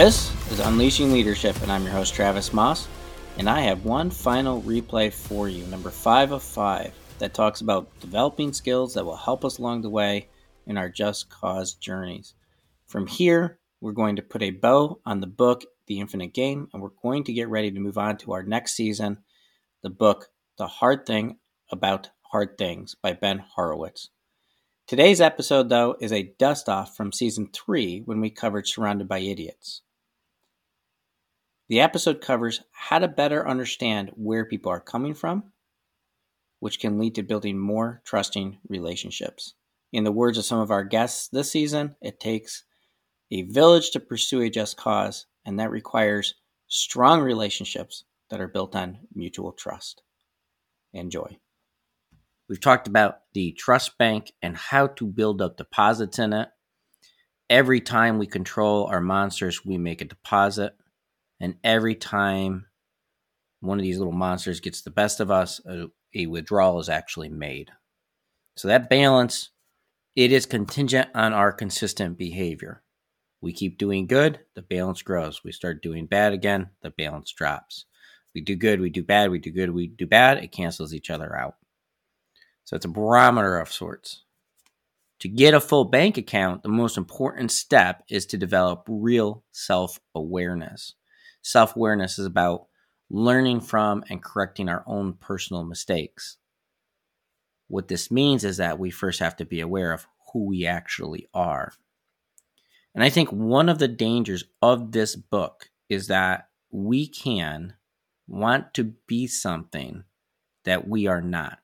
This is Unleashing Leadership, and I'm your host, Travis Moss, and I have one final replay for you, number 5 of 5, that talks about developing skills that will help us along the way in our Just Cause journeys. From here, we're going to put a bow on the book, The Infinite Game, and we're going to get ready to move on to our next season, the book, The Hard Thing About Hard Things by Ben Horowitz. Today's episode, though, is a dust-off from Season 3 when we covered Surrounded by Idiots. The episode covers how to better understand where people are coming from, which can lead to building more trusting relationships. In the words of some of our guests this season, it takes a village to pursue a just cause, and that requires strong relationships that are built on mutual trust. Enjoy. We've talked about the trust bank and how to build up deposits in it. Every time we control our monsters, we make a deposit. And every time one of these little monsters gets the best of us, a withdrawal is actually made. So that balance, it is contingent on our consistent behavior. We keep doing good, the balance grows. We start doing bad again, the balance drops. We do good, we do bad, we do good, we do bad. It cancels each other out. So it's a barometer of sorts. To get a full bank account, the most important step is to develop real self-awareness. Self-awareness is about learning from and correcting our own personal mistakes. What this means is that we first have to be aware of who we actually are. And I think one of the dangers of this book is that we can want to be something that we are not.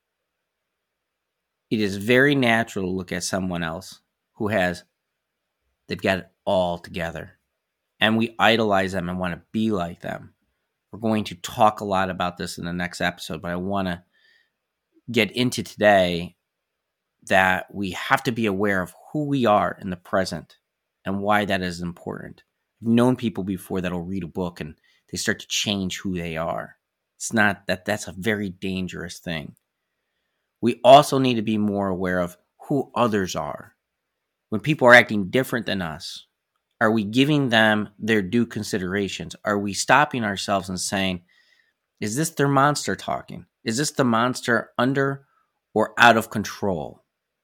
It is very natural to look at someone else they've got it all together. And we idolize them and want to be like them. We're going to talk a lot about this in the next episode, but I want to get into today that we have to be aware of who we are in the present and why that is important. I've known people before that'll read a book and they start to change who they are. It's not that's a very dangerous thing. We also need to be more aware of who others are. When people are acting different than us, are we giving them their due considerations? Are we stopping ourselves and saying, is this their monster talking? Is this the monster under or out of control?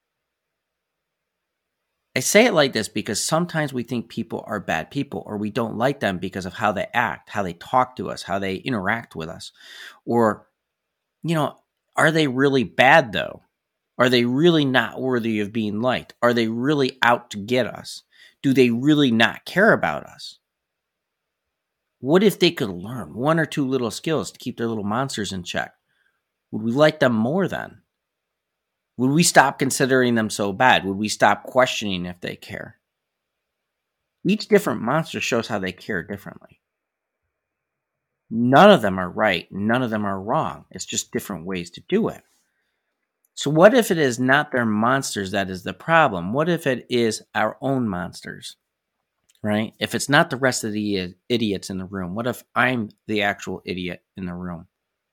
I say it like this because sometimes we think people are bad people, or we don't like them because of how they act, how they talk to us, how they interact with us. Or, are they really bad though? Are they really not worthy of being liked? Are they really out to get us? Do they really not care about us? What if they could learn one or two little skills to keep their little monsters in check? Would we like them more then? Would we stop considering them so bad? Would we stop questioning if they care? Each different monster shows how they care differently. None of them are right. None of them are wrong. It's just different ways to do it. So what if it is not their monsters that is the problem? What if it is our own monsters, right? If it's not the rest of the idiots in the room, what if I'm the actual idiot in the room?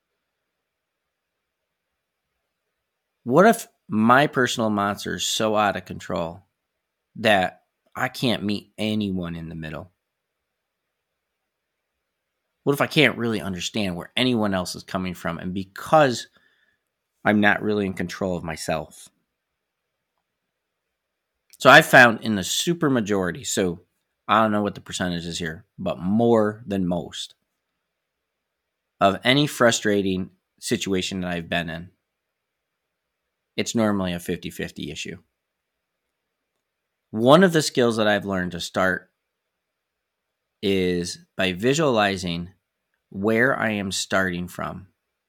What if my personal monster is so out of control that I can't meet anyone in the middle? What if I can't really understand where anyone else is coming from, and because I'm not really in control of myself? So I found in the super majority, so I don't know what the percentage is here, but more than most of any frustrating situation that I've been in, it's normally a 50-50 issue. One of the skills that I've learned to start is by visualizing where I am starting from.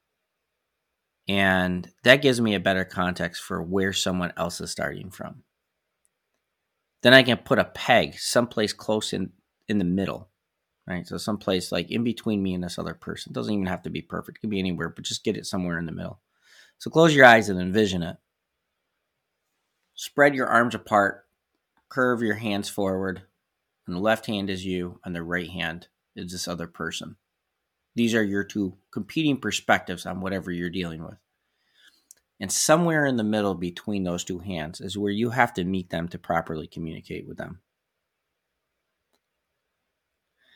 And that gives me a better context for where someone else is starting from. Then I can put a peg someplace close in the middle, right? So someplace like in between me and this other person. It doesn't even have to be perfect. It can be anywhere, but just get it somewhere in the middle. So close your eyes and envision it. Spread your arms apart, curve your hands forward, and the left hand is you, and the right hand is this other person. These are your two competing perspectives on whatever you're dealing with. And somewhere in the middle between those two hands is where you have to meet them to properly communicate with them.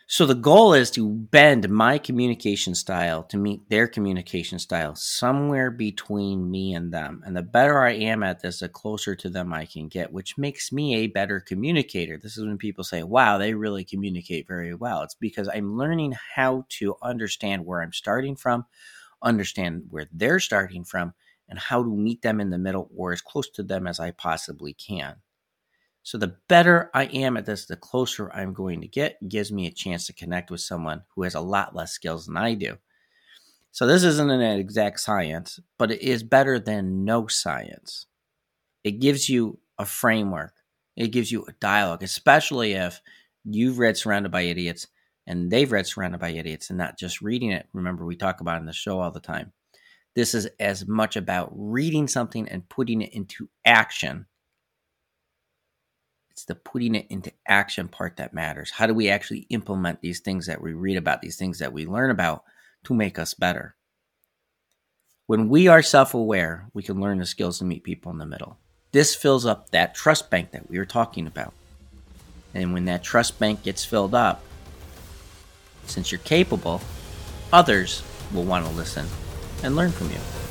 So the goal is to bend my communication style to meet their communication style somewhere between me and them. And the better I am at this, the closer to them I can get, which makes me a better communicator. This is when people say, wow, they really communicate very well. It's because I'm learning how to understand where I'm starting from, understand where they're starting from, and how to meet them in the middle or as close to them as I possibly can. So the better I am at this, the closer I'm going to get. It gives me a chance to connect with someone who has a lot less skills than I do. So this isn't an exact science, but it is better than no science. It gives you a framework. It gives you a dialogue, especially if you've read Surrounded by Idiots and they've read Surrounded by Idiots and not just reading it. Remember, we talk about it in the show all the time. This is as much about reading something and putting it into action. It's the putting it into action part that matters. How do we actually implement these things that we read about, these things that we learn about to make us better? When we are self-aware, we can learn the skills to meet people in the middle. This fills up that trust bank that we were talking about. And when that trust bank gets filled up, since you're capable, others will want to listen and learn from you.